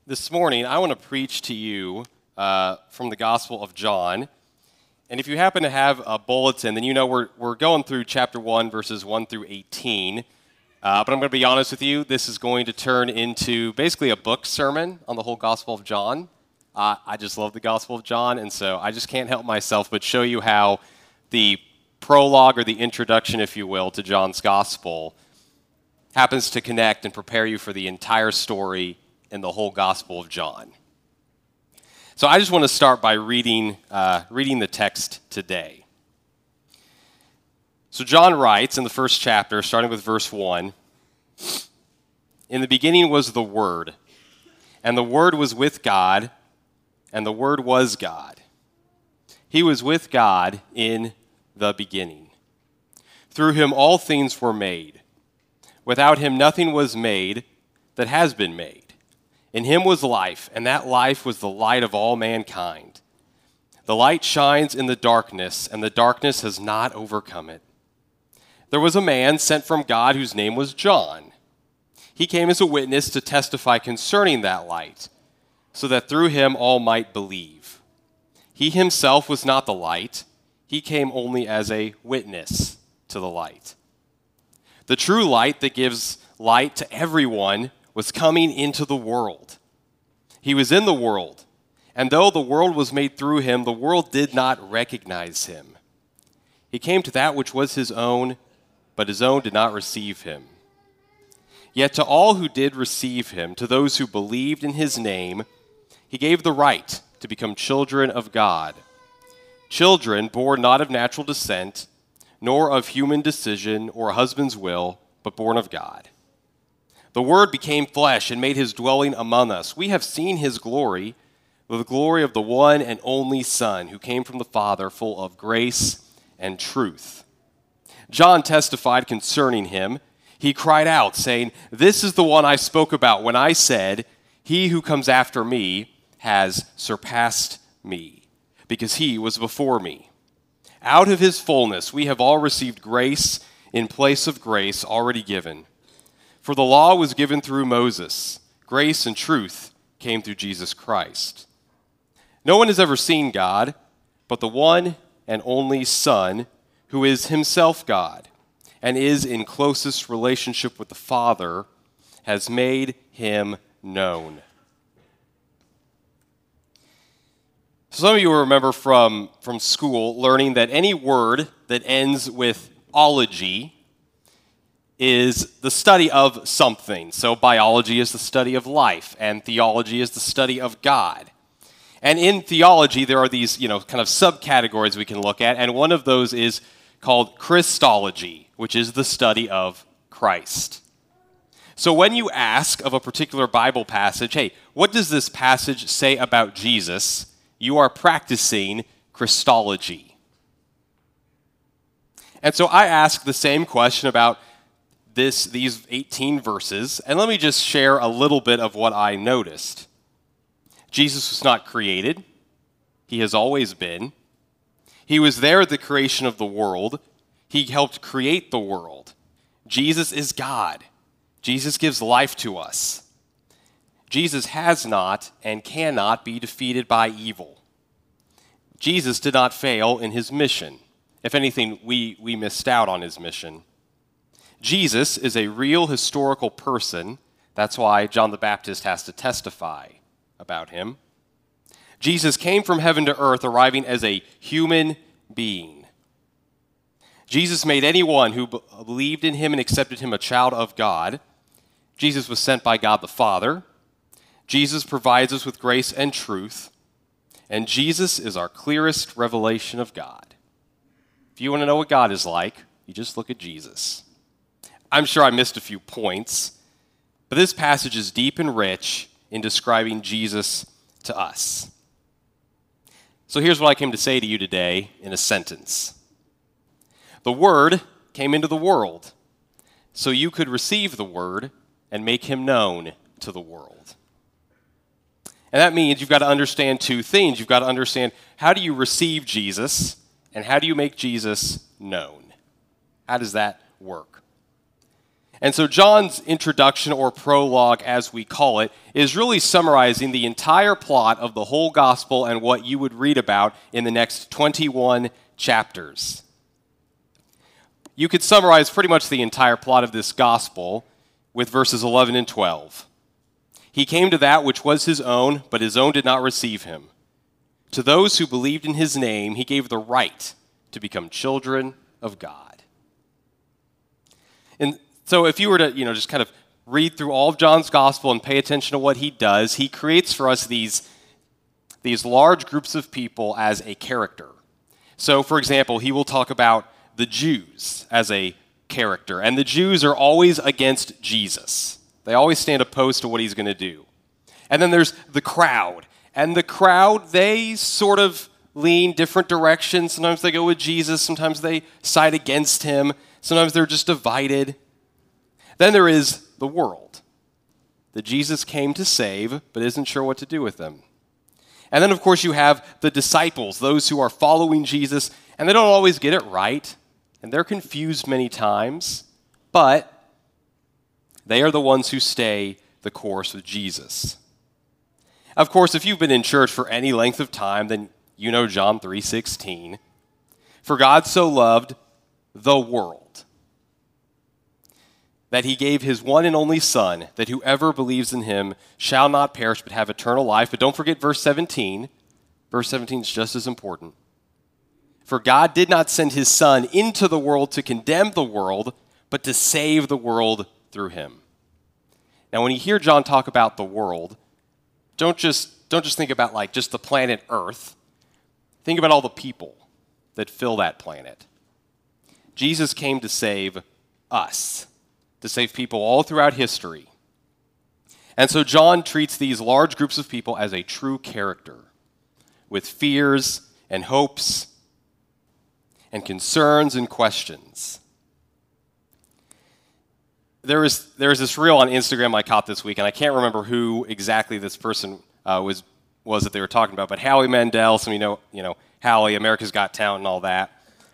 This morning, I want to preach to you from the Gospel of John. And if you happen to have a bulletin, then you know we're going through chapter 1, verses 1 through 18. But I'm going to be honest with you, this is going to turn into basically a book sermon on the whole Gospel of John. I just love the Gospel of John, and so I just can't help myself but show you how the prologue, or the introduction, if you will, to John's Gospel happens to connect and prepare you for the entire story in the whole Gospel of John. So I just want to start by reading the text today. So John writes in the first chapter, starting with verse 1, "In the beginning was the Word, and the Word was with God, and the Word was God. He was with God in the beginning. Through him all things were made. Without him nothing was made that has been made. In him was life, and that life was the light of all mankind. The light shines in the darkness, and the darkness has not overcome it. There was a man sent from God whose name was John. He came as a witness to testify concerning that light, so that through him all might believe. He himself was not the light. He came only as a witness to the light. The true light that gives light to everyone was coming into the world. He was in the world, and though the world was made through him, the world did not recognize him. He came to that which was his own, but his own did not receive him. Yet to all who did receive him, to those who believed in his name, he gave the right to become children of God. Children born not of natural descent, nor of human decision or a husband's will, but born of God. The Word became flesh and made his dwelling among us. We have seen his glory, the glory of the one and only Son, who came from the Father, full of grace and truth. John testified concerning him. He cried out, saying, 'This is the one I spoke about when I said, he who comes after me has surpassed me, because he was before me.' Out of his fullness we have all received grace in place of grace already given. For the law was given through Moses. Grace and truth came through Jesus Christ. No one has ever seen God, but the one and only Son, who is himself God, and is in closest relationship with the Father, has made him known." Some of you will remember from school learning that any word that ends with ology is the study of something. So biology is the study of life, and theology is the study of God. And in theology, there are these, kind of subcategories we can look at, and one of those is called Christology, which is the study of Christ. So when you ask of a particular Bible passage, hey, what does this passage say about Jesus? You are practicing Christology. And so I ask the same question about these 18 verses, and let me just share a little bit of what I noticed. Jesus was not created. He has always been. He was there at the creation of the world. He helped create the world. Jesus is God. Jesus gives life to us. Jesus has not and cannot be defeated by evil. Jesus did not fail in his mission. If anything, we missed out on his mission. Jesus is a real historical person. That's why John the Baptist has to testify about him. Jesus came from heaven to earth, arriving as a human being. Jesus made anyone who believed in him and accepted him a child of God. Jesus was sent by God the Father. Jesus provides us with grace and truth. And Jesus is our clearest revelation of God. If you want to know what God is like, you just look at Jesus. I'm sure I missed a few points, but this passage is deep and rich in describing Jesus to us. So here's what I came to say to you today in a sentence. The Word came into the world so you could receive the Word and make him known to the world. And that means you've got to understand two things. You've got to understand, how do you receive Jesus, and how do you make Jesus known? How does that work? And so John's introduction, or prologue as we call it, is really summarizing the entire plot of the whole gospel and what you would read about in the next 21 chapters. You could summarize pretty much the entire plot of this gospel with verses 11 and 12. He came to that which was his own, but his own did not receive him. To those who believed in his name, he gave the right to become children of God. And so if you were to, just kind of read through all of John's gospel and pay attention to what he does, he creates for us these large groups of people as a character. So, for example, he will talk about the Jews as a character, and the Jews are always against Jesus. They always stand opposed to what he's going to do. And then there's the crowd, and the crowd, they sort of lean different directions. Sometimes they go with Jesus, sometimes they side against him, sometimes they're just divided. Then there is the world that Jesus came to save, but isn't sure what to do with them. And then, of course, you have the disciples, those who are following Jesus, and they don't always get it right, and they're confused many times, but they are the ones who stay the course with Jesus. Of course, if you've been in church for any length of time, then you know John 3:16. For God so loved the world, that he gave his one and only Son, that whoever believes in him shall not perish but have eternal life. But don't forget verse 17. Verse 17 is just as important. For God did not send his Son into the world to condemn the world, but to save the world through him. Now, when you hear John talk about the world, don't just think about like just the planet Earth. Think about all the people that fill that planet. Jesus came to save us, to save people all throughout history. And so John treats these large groups of people as a true character, with fears and hopes and concerns and questions. There is this reel on Instagram I caught this week, and I can't remember who exactly this person was that they were talking about, but Howie Mandel, some of you know Howie, America's Got Talent and all that.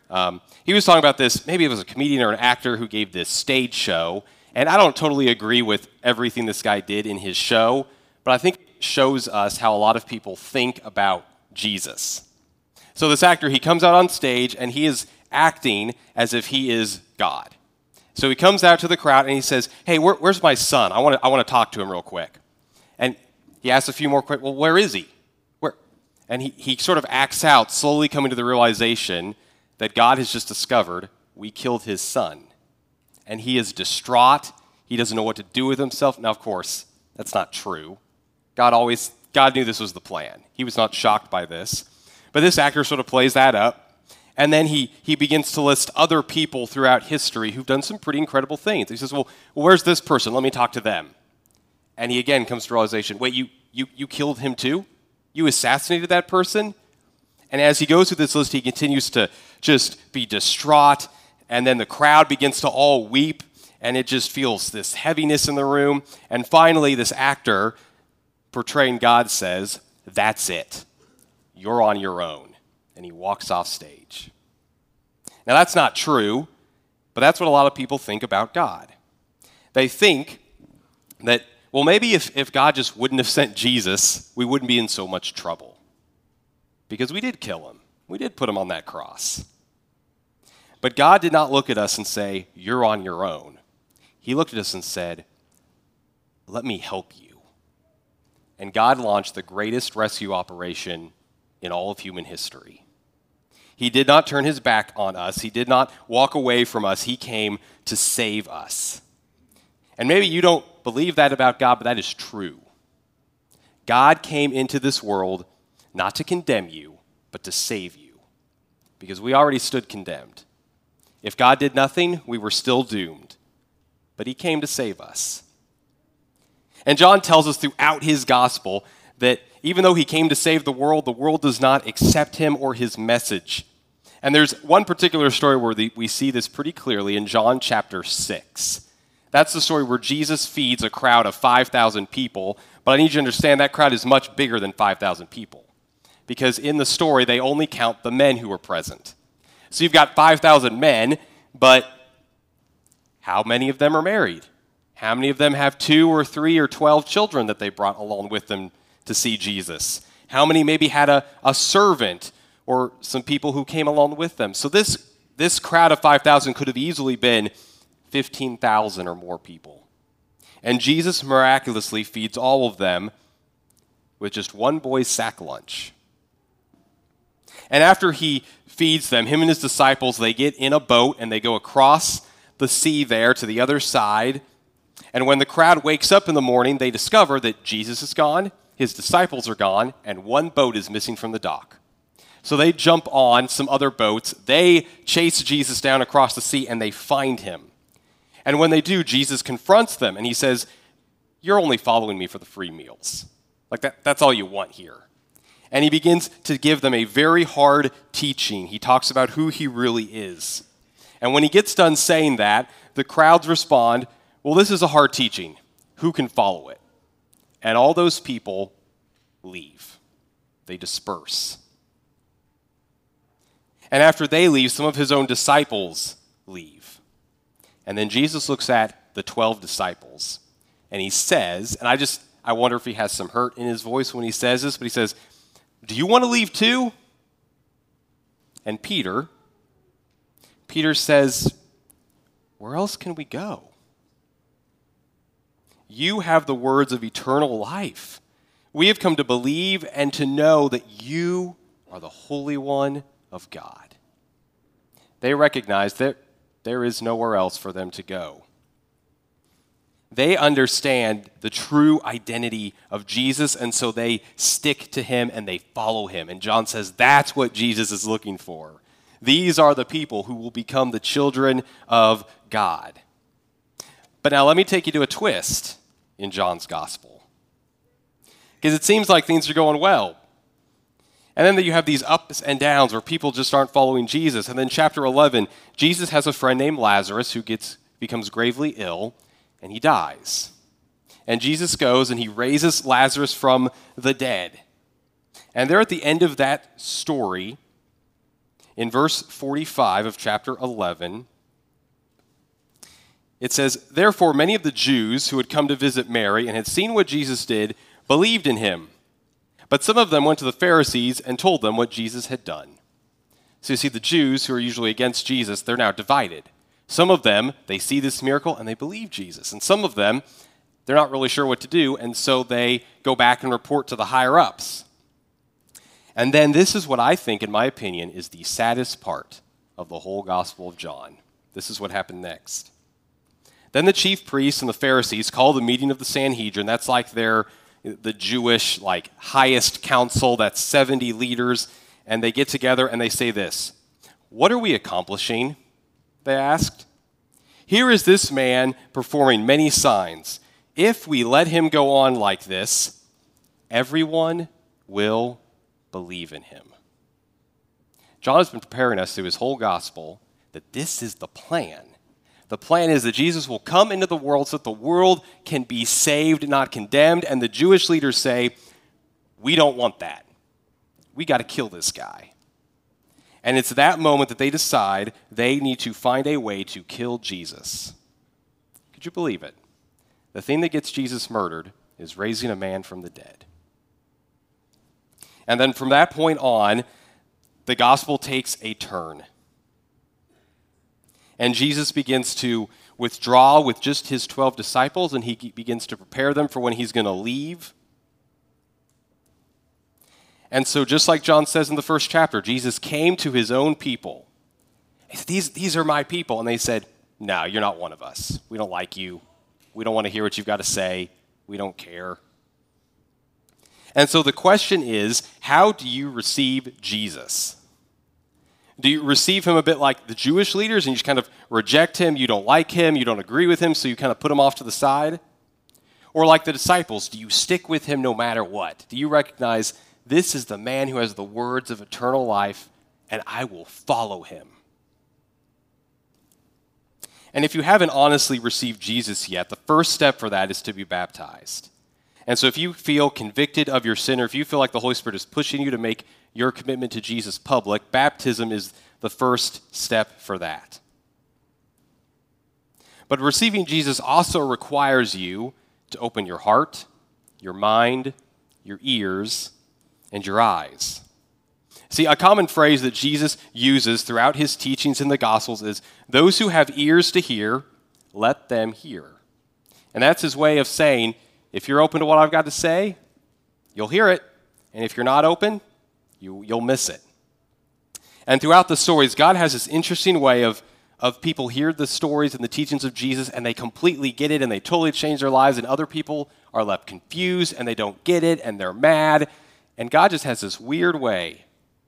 He was talking about this, maybe it was a comedian or an actor who gave this stage show, and I don't totally agree with everything this guy did in his show, but I think it shows us how a lot of people think about Jesus. So this actor, he comes out on stage, and he is acting as if he is God. So he comes out to the crowd, and he says, hey, where's my son? I want to talk to him real quick. And he asks a few more questions, well, where is he? Where? And he sort of acts out, slowly coming to the realization that God has just discovered we killed his son. And he is distraught. He doesn't know what to do with himself. Now, of course, that's not true. God knew this was the plan. He was not shocked by this. But this actor sort of plays that up. And then he begins to list other people throughout history who've done some pretty incredible things. He says, well, where's this person? Let me talk to them. And he again comes to realization, wait, you killed him too? You assassinated that person? And as he goes through this list, he continues to just be distraught, and then the crowd begins to all weep, and it just feels this heaviness in the room. And finally, this actor portraying God says, that's it. You're on your own. And he walks off stage. Now, that's not true, but that's what a lot of people think about God. They think that, well, maybe if God just wouldn't have sent Jesus, we wouldn't be in so much trouble. Because we did kill him. We did put him on that cross. But God did not look at us and say, you're on your own. He looked at us and said, let me help you. And God launched the greatest rescue operation in all of human history. He did not turn his back on us. He did not walk away from us. He came to save us. And maybe you don't believe that about God, but that is true. God came into this world not to condemn you, but to save you, because we already stood condemned. If God did nothing, we were still doomed, but he came to save us. And John tells us throughout his gospel that even though he came to save the world does not accept him or his message. And there's one particular story where we see this pretty clearly in John chapter 6. That's the story where Jesus feeds a crowd of 5,000 people, but I need you to understand that crowd is much bigger than 5,000 people, because in the story, they only count the men who were present. So you've got 5,000 men, but How many of them are married? How many of them have 2 or 3 or 12 children that they brought along with them to see Jesus? How many maybe had a servant or some people who came along with them? So this crowd of 5,000 could have easily been 15,000 or more people. And Jesus miraculously feeds all of them with just one boy's sack lunch. And after he feeds them, him and his disciples, they get in a boat and they go across the sea there to the other side. And when the crowd wakes up in the morning, they discover that Jesus is gone, his disciples are gone, and one boat is missing from the dock. So they jump on some other boats, they chase Jesus down across the sea, and they find him. And when they do, Jesus confronts them, and he says, "You're only following me for the free meals. Like that's all you want here." And he begins to give them a very hard teaching. He talks about who he really is. And when he gets done saying that, the crowds respond, "Well, this is a hard teaching. Who can follow it?" And all those people leave. They disperse. And after they leave, some of his own disciples leave. And then Jesus looks at the 12 disciples, and he says, and I wonder if he has some hurt in his voice when he says this, but he says, "Do you want to leave too?" And Peter says, "Where else can we go? You have the words of eternal life. We have come to believe and to know that you are the Holy One of God." They recognize that there is nowhere else for them to go. They understand the true identity of Jesus, and so they stick to him and they follow him. And John says that's what Jesus is looking for. These are the people who will become the children of God. But now let me take you to a twist in John's gospel. Because it seems like things are going well. And then you have these ups and downs where people just aren't following Jesus. And then chapter 11, Jesus has a friend named Lazarus who becomes gravely ill, and he dies. And Jesus goes and he raises Lazarus from the dead. And there at the end of that story, in verse 45 of chapter 11, it says, "Therefore many of the Jews who had come to visit Mary and had seen what Jesus did believed in him. But some of them went to the Pharisees and told them what Jesus had done." So you see, the Jews who are usually against Jesus, they're now divided. Some of them, they see this miracle and they believe Jesus. And some of them, they're not really sure what to do, and so they go back and report to the higher-ups. And then this is what I think, in my opinion, is the saddest part of the whole Gospel of John. This is what happened next. Then the chief priests and the Pharisees called a meeting of the Sanhedrin. That's like the Jewish highest council. That's 70 leaders. And they get together and they say this, "What are we accomplishing?" they asked. "Here is this man performing many signs. If we let him go on like this, everyone will believe in him." John has been preparing us through his whole gospel that this is the plan. The plan is that Jesus will come into the world so that the world can be saved, not condemned. And the Jewish leaders say, "We don't want that. We got to kill this guy." And it's that moment that they decide they need to find a way to kill Jesus. Could you believe it? The thing that gets Jesus murdered is raising a man from the dead. And then from that point on, the gospel takes a turn. And Jesus begins to withdraw with just his 12 disciples, and he begins to prepare them for when he's going to leave. And so just like John says in the first chapter, Jesus came to his own people. He said, these are my people. And they said, "No, you're not one of us. We don't like you. We don't want to hear what you've got to say. We don't care." And so the question is, how do you receive Jesus? Do you receive him a bit like the Jewish leaders and you just kind of reject him, you don't like him, you don't agree with him, so you kind of put him off to the side? Or like the disciples, do you stick with him no matter what? Do you recognize this is the man who has the words of eternal life and I will follow him? And if you haven't honestly received Jesus yet, the first step for that is to be baptized. And so if you feel convicted of your sin, or if you feel like the Holy Spirit is pushing you to make your commitment to Jesus public, baptism is the first step for that. But receiving Jesus also requires you to open your heart, your mind, your ears, and your eyes. See, a common phrase that Jesus uses throughout his teachings in the Gospels is, "Those who have ears to hear, let them hear." And that's his way of saying, if you're open to what I've got to say, you'll hear it. And if you're not open, you'll miss it. And throughout the stories, God has this interesting way of people hear the stories and the teachings of Jesus, and they completely get it, and they totally change their lives, and other people are left confused, and they don't get it, and they're mad. And God just has this weird way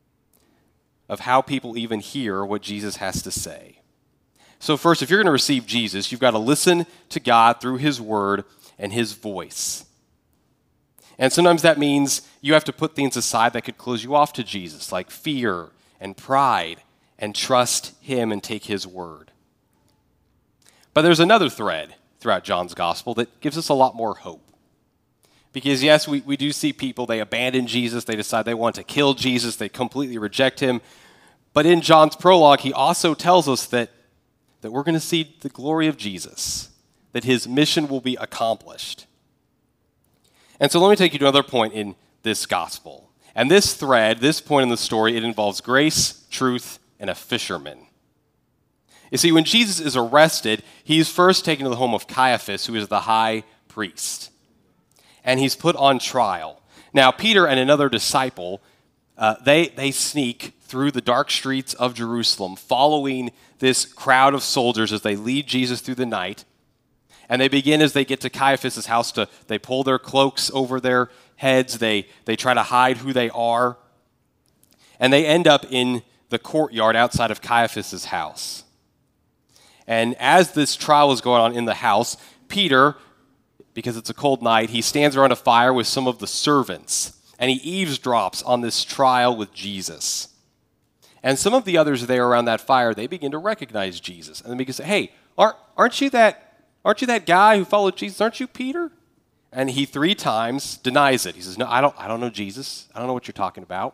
of how people even hear what Jesus has to say. So first, if you're going to receive Jesus, you've got to listen to God through his word and his voice. And sometimes that means you have to put things aside that could close you off to Jesus, like fear and pride, and trust him and take his word. But there's another thread throughout John's gospel that gives us a lot more hope. Because yes, we do see people, they abandon Jesus, they decide they want to kill Jesus, they completely reject him. But in John's prologue, he also tells us that we're going to see the glory of Jesus, that his mission will be accomplished. And so let me take you to another point in this gospel. And this thread, this point in the story, it involves grace, truth, and a fisherman. You see, when Jesus is arrested, he's first taken to the home of Caiaphas, who is the high priest. And he's put on trial. Now, Peter and another disciple, they sneak through the dark streets of Jerusalem, following this crowd of soldiers as they lead Jesus through the night. And they begin, as they get to Caiaphas' house, they pull their cloaks over their heads. They try to hide who they are. And they end up in the courtyard outside of Caiaphas' house. And as this trial is going on in the house, Peter, because it's a cold night, he stands around a fire with some of the servants. And he eavesdrops on this trial with Jesus. And some of the others there around that fire, they begin to recognize Jesus. And they begin to say, "Hey, aren't you that guy who followed Jesus? Aren't you Peter?" And he 3 times denies it. He says, "No, I don't know Jesus. I don't know what you're talking about."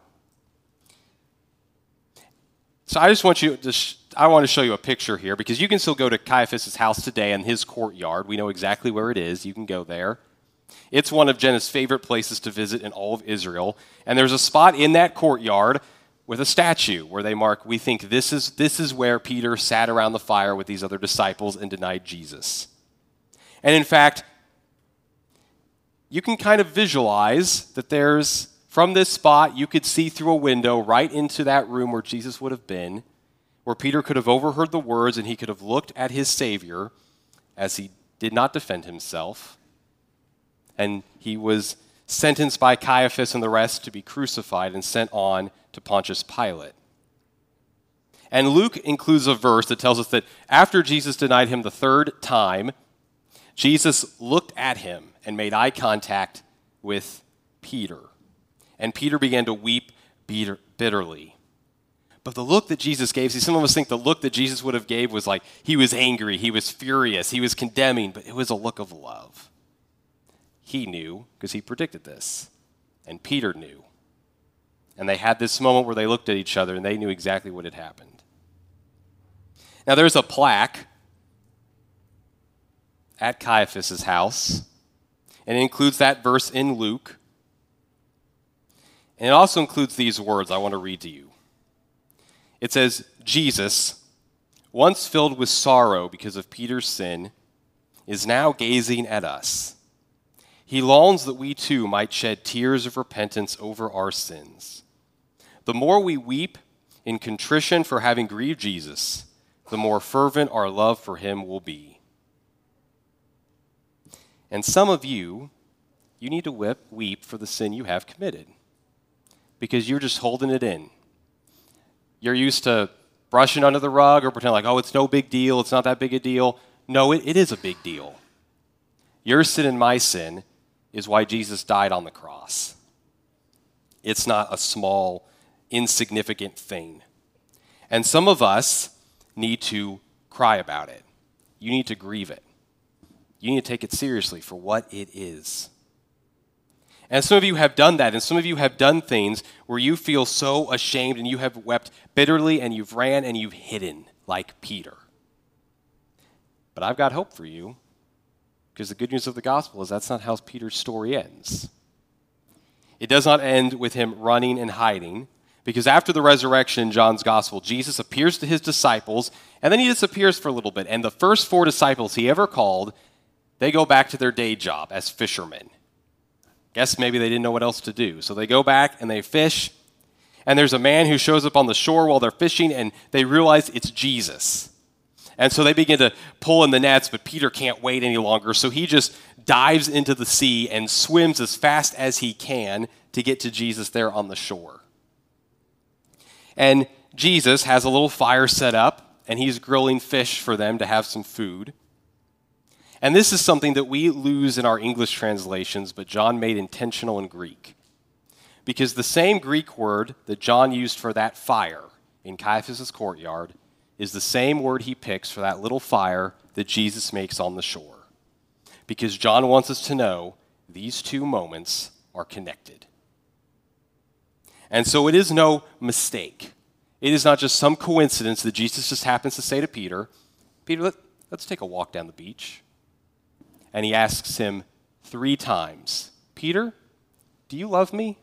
So I just want you to I want to show you a picture here, because you can still go to Caiaphas' house today in his courtyard. We know exactly where it is. You can go there. It's one of Jenna's favorite places to visit in all of Israel. And there's a spot in that courtyard with a statue where they mark, we think this is where Peter sat around the fire with these other disciples and denied Jesus. And in fact, you can kind of visualize that from this spot, you could see through a window right into that room where Jesus would have been, where Peter could have overheard the words and he could have looked at his Savior as he did not defend himself. And he was sentenced by Caiaphas and the rest to be crucified and sent on to Pontius Pilate. And Luke includes a verse that tells us that after Jesus denied him the 3rd time, Jesus looked at him and made eye contact with Peter. And Peter began to weep bitterly. But the look that Jesus gave, see, some of us think the look that Jesus would have gave was like he was angry, he was furious, he was condemning, but it was a look of love. He knew because he predicted this, and Peter knew. And they had this moment where they looked at each other and they knew exactly what had happened. Now there's a plaque at Caiaphas' house, and it includes that verse in Luke. And it also includes these words I want to read to you. It says, "Jesus, once filled with sorrow because of Peter's sin, is now gazing at us. He longs that we too might shed tears of repentance over our sins. The more we weep in contrition for having grieved Jesus, the more fervent our love for him will be." And some of you need to weep for the sin you have committed, because you're just holding it in. You're used to brushing under the rug or pretending like, oh, it's no big deal, it's not that big a deal. No, it is a big deal. Your sin and my sin is why Jesus died on the cross. It's not a small, insignificant thing. And some of us need to cry about it. You need to grieve it. You need to take it seriously for what it is. And some of you have done that, and some of you have done things where you feel so ashamed and you have wept bitterly and you've ran and you've hidden like Peter. But I've got hope for you, because the good news of the gospel is that's not how Peter's story ends. It does not end with him running and hiding, because after the resurrection in John's gospel, Jesus appears to his disciples, and then he disappears for a little bit. And the first 4 disciples he ever called, they go back to their day job as fishermen. Guess maybe they didn't know what else to do. So they go back and they fish, and there's a man who shows up on the shore while they're fishing, and they realize it's Jesus. And so they begin to pull in the nets, but Peter can't wait any longer, so he just dives into the sea and swims as fast as he can to get to Jesus there on the shore. And Jesus has a little fire set up, and he's grilling fish for them to have some food. And this is something that we lose in our English translations, but John made intentional in Greek. Because the same Greek word that John used for that fire in Caiaphas' courtyard is the same word he picks for that little fire that Jesus makes on the shore. Because John wants us to know these 2 moments are connected. And so it is no mistake. It is not just some coincidence that Jesus just happens to say to Peter, Peter, let's take a walk down the beach. And he asks him 3 times, Peter, do you love me?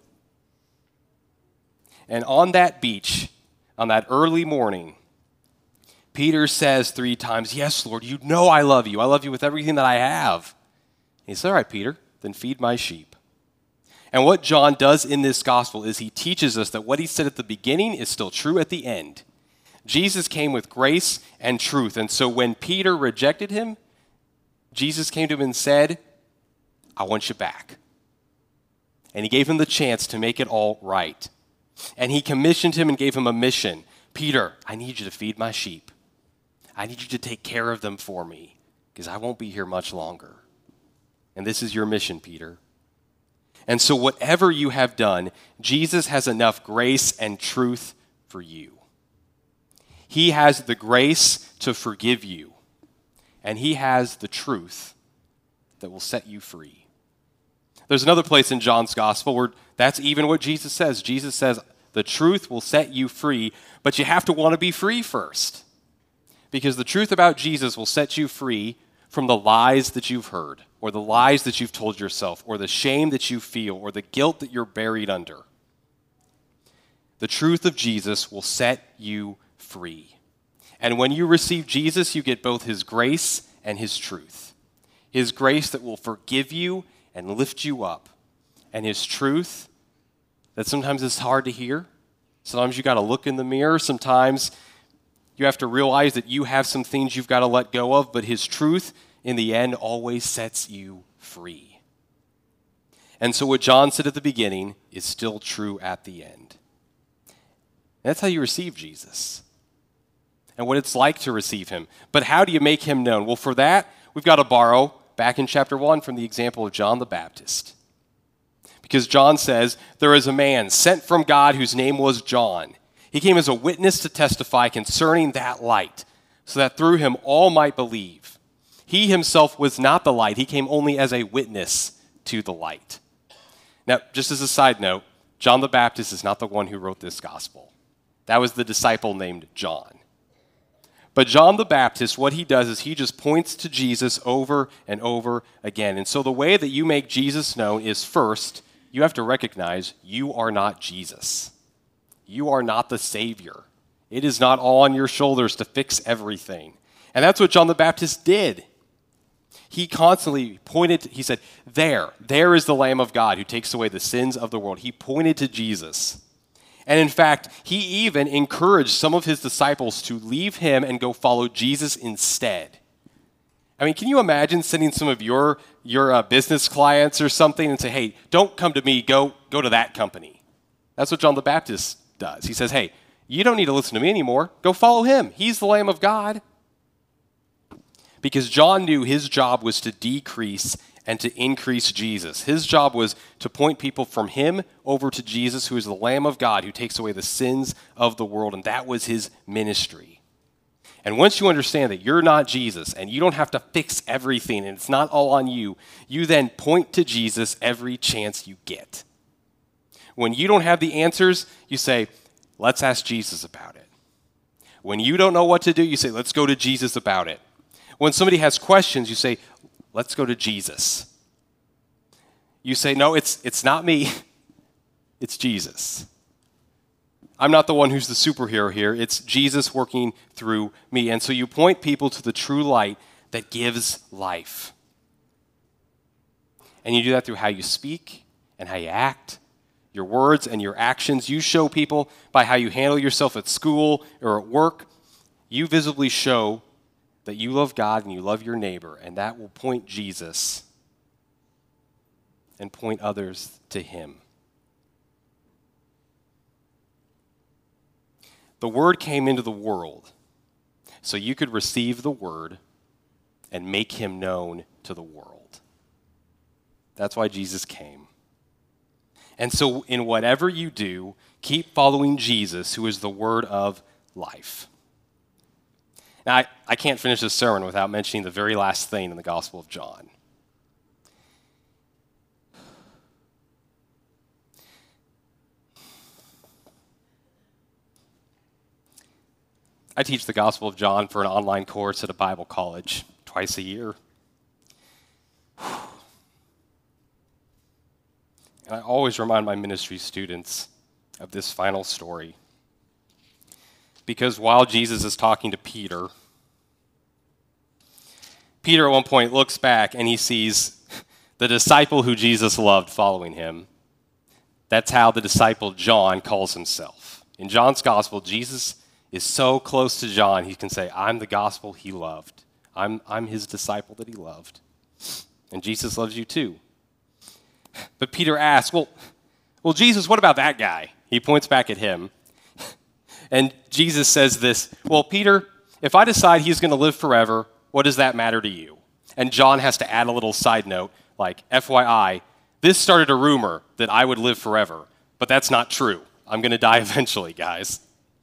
And on that beach, on that early morning, Peter says 3 times, yes, Lord, you know I love you. I love you with everything that I have. And he says, all right, Peter, then feed my sheep. And what John does in this gospel is he teaches us that what he said at the beginning is still true at the end. Jesus came with grace and truth. And so when Peter rejected him, Jesus came to him and said, I want you back. And he gave him the chance to make it all right. And he commissioned him and gave him a mission. Peter, I need you to feed my sheep. I need you to take care of them for me, because I won't be here much longer. And this is your mission, Peter. And so whatever you have done, Jesus has enough grace and truth for you. He has the grace to forgive you, and he has the truth that will set you free. There's another place in John's gospel where that's even what Jesus says. Jesus says, the truth will set you free, but you have to want to be free first. Because the truth about Jesus will set you free from the lies that you've heard, or the lies that you've told yourself, or the shame that you feel, or the guilt that you're buried under. The truth of Jesus will set you free. And when you receive Jesus, you get both his grace and his truth. His grace that will forgive you and lift you up, and his truth that sometimes is hard to hear. Sometimes you got to look in the mirror. Sometimes you have to realize that you have some things you've got to let go of, but his truth in the end always sets you free. And so what John said at the beginning is still true at the end. And that's how you receive Jesus and what it's like to receive him. But how do you make him known? Well, for that, we've got to borrow back in chapter 1 from the example of John the Baptist. Because John says, there is a man sent from God whose name was John. He came as a witness to testify concerning that light, so that through him all might believe. He himself was not the light. He came only as a witness to the light. Now, just as a side note, John the Baptist is not the one who wrote this gospel. That was the disciple named John. But John the Baptist, what he does is he just points to Jesus over and over again. And so the way that you make Jesus known is first, you have to recognize you are not Jesus. You are not the Savior. It is not all on your shoulders to fix everything. And that's what John the Baptist did. He constantly pointed, he said, there is the Lamb of God who takes away the sins of the world. He pointed to Jesus. And in fact, he even encouraged some of his disciples to leave him and go follow Jesus instead. I mean, can you imagine sending some of your business clients or something and say, hey, don't come to me, go to that company. That's what John the Baptist does. He says, hey, you don't need to listen to me anymore. Go follow him. He's the Lamb of God. Because John knew his job was to decrease and to increase Jesus. His job was to point people from him over to Jesus, who is the Lamb of God, who takes away the sins of the world, and that was his ministry. And once you understand that you're not Jesus, and you don't have to fix everything, and it's not all on you, you then point to Jesus every chance you get. When you don't have the answers, you say, let's ask Jesus about it. When you don't know what to do, you say, let's go to Jesus about it. When somebody has questions, you say, let's go to Jesus. You say, no, it's not me. It's Jesus. I'm not the one who's the superhero here. It's Jesus working through me. And so you point people to the true light that gives life. And you do that through how you speak and how you act, your words and your actions. You show people by how you handle yourself at school or at work. You visibly show that you love God and you love your neighbor, and that will point Jesus and point others to him. The Word came into the world so you could receive the Word and make him known to the world. That's why Jesus came. And so in whatever you do, keep following Jesus, who is the Word of life. Now, I can't finish this sermon without mentioning the very last thing in the Gospel of John. I teach the Gospel of John for an online course at a Bible college twice a year. And I always remind my ministry students of this final story. Because while Jesus is talking to Peter, Peter at one point looks back and he sees the disciple who Jesus loved following him. That's how the disciple John calls himself. In John's gospel, Jesus is so close to John, he can say, I'm the gospel he loved. I'm his disciple that he loved. And Jesus loves you too. But Peter asks, well, Jesus, what about that guy? He points back at him. And Jesus says this, well, Peter, if I decide he's going to live forever, what does that matter to you? And John has to add a little side note, like, FYI, this started a rumor that I would live forever, but that's not true. I'm going to die eventually, guys.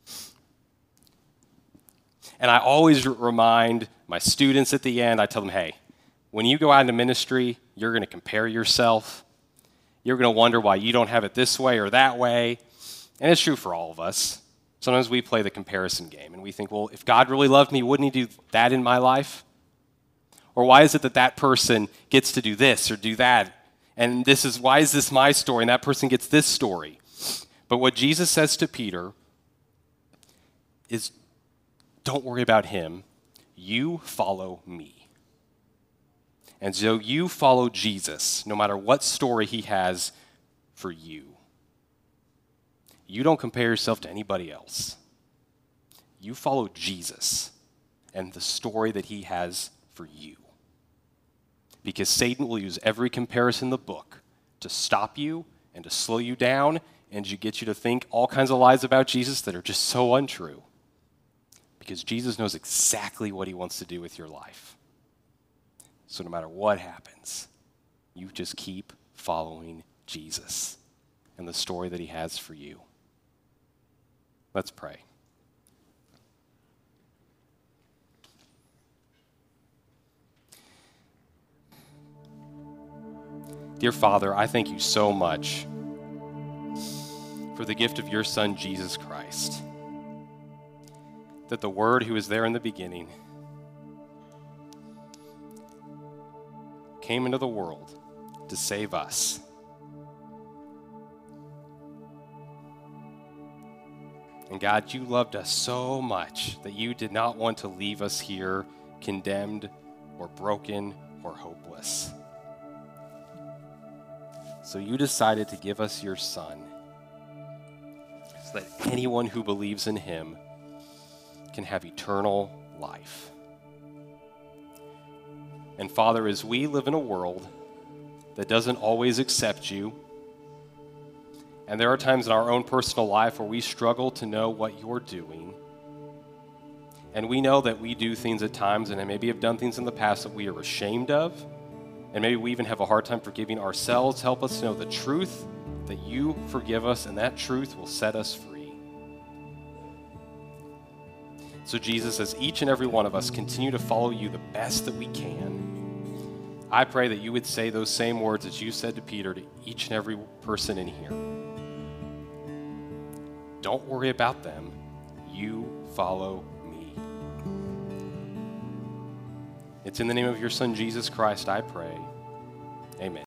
And I always remind my students at the end, I tell them, hey, when you go out into ministry, you're going to compare yourself. You're going to wonder why you don't have it this way or that way. And it's true for all of us. Sometimes we play the comparison game and we think, well, if God really loved me, wouldn't he do that in my life? Or why is it that that person gets to do this or do that? And why is this my story and that person gets this story? But what Jesus says to Peter is, don't worry about him. You follow me. And so you follow Jesus, no matter what story he has for you. You don't compare yourself to anybody else. You follow Jesus and the story that he has for you. Because Satan will use every comparison in the book to stop you and to slow you down and to get you to think all kinds of lies about Jesus that are just so untrue. Because Jesus knows exactly what he wants to do with your life. So no matter what happens, you just keep following Jesus and the story that he has for you. Let's pray. Dear Father, I thank you so much for the gift of your Son, Jesus Christ. That the Word who was there in the beginning came into the world to save us. And God, you loved us so much that you did not want to leave us here condemned or broken or hopeless. So you decided to give us your Son so that anyone who believes in him can have eternal life. And Father, as we live in a world that doesn't always accept you, and there are times in our own personal life where we struggle to know what you're doing, and we know that we do things at times and maybe have done things in the past that we are ashamed of, and maybe we even have a hard time forgiving ourselves. Help us to know the truth, that you forgive us, and that truth will set us free. So Jesus, as each and every one of us continue to follow you the best that we can, I pray that you would say those same words that you said to Peter to each and every person in here. Don't worry about them. You follow me. It's in the name of your Son, Jesus Christ, I pray. Amen.